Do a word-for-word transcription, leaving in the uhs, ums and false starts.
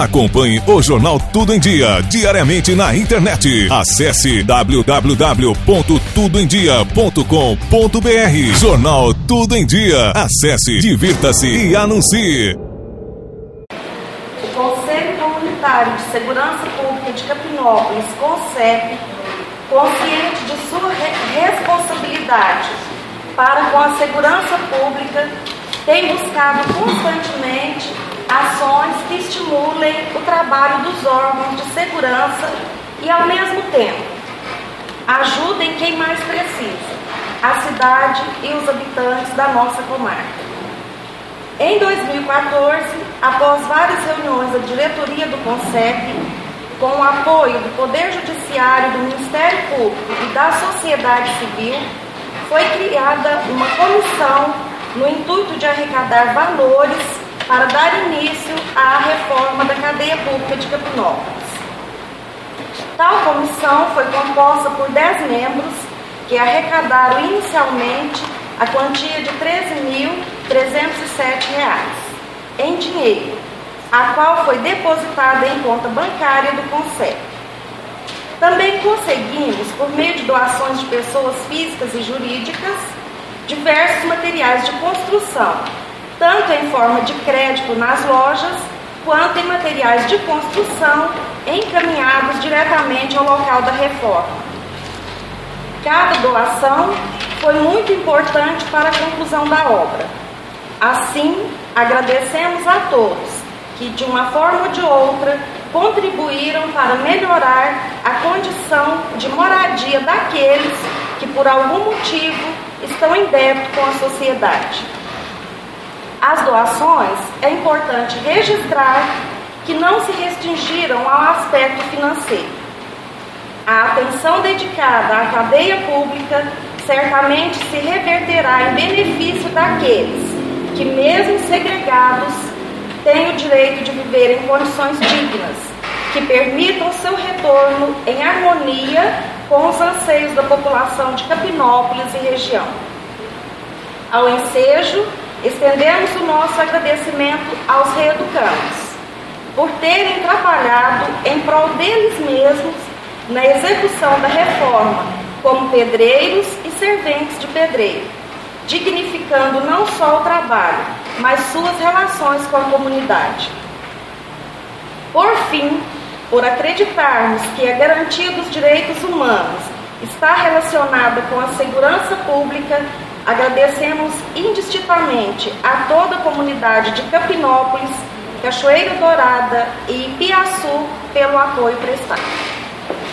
Acompanhe o Jornal Tudo em Dia diariamente na internet. Acesse w w w ponto tudo em dia ponto com ponto b r. Jornal Tudo em Dia. Acesse, divirta-se e anuncie. O Conselho Comunitário de Segurança Pública de Capinópolis, CONSEP, consciente de sua re- responsabilidade para com a segurança pública, tem buscado constantemente ações que estimulem o trabalho dos órgãos de segurança e, ao mesmo tempo, ajudem quem mais precisa, a cidade e os habitantes da nossa comarca. Em dois mil e quatorze, após várias reuniões da diretoria do CONSEP, com o apoio do Poder Judiciário, do Ministério Público e da sociedade civil, foi criada uma comissão no intuito de arrecadar valores para dar início à reforma da cadeia pública de Capinópolis. Tal comissão foi composta por dez membros que arrecadaram inicialmente a quantia de treze mil trezentos e sete reais em dinheiro, a qual foi depositada em conta bancária do CONSEP. Também conseguimos, por meio de doações de pessoas físicas e jurídicas, diversos materiais de construção, tanto em forma de crédito nas lojas, quanto em materiais de construção encaminhados diretamente ao local da reforma. Cada doação foi muito importante para a conclusão da obra. Assim, agradecemos a todos que, de uma forma ou de outra, contribuíram para melhorar a condição de moradia daqueles que, por algum motivo, estão em débito com a sociedade. As doações, é importante registrar que não se restringiram ao aspecto financeiro. A atenção dedicada à cadeia pública certamente se reverterá em benefício daqueles que, mesmo segregados, têm o direito de viver em condições dignas, que permitam seu retorno em harmonia com os anseios da população de Capinópolis e região. Ao ensejo, estendemos o nosso agradecimento aos reeducandos por terem trabalhado em prol deles mesmos na execução da reforma, como pedreiros e serventes de pedreiro, dignificando não só o trabalho, mas suas relações com a comunidade. Por fim, por acreditarmos que a garantia dos direitos humanos está relacionada com a segurança pública, agradecemos indistintamente a toda a comunidade de Capinópolis, Cachoeira Dourada e Ipiaçu pelo apoio prestado.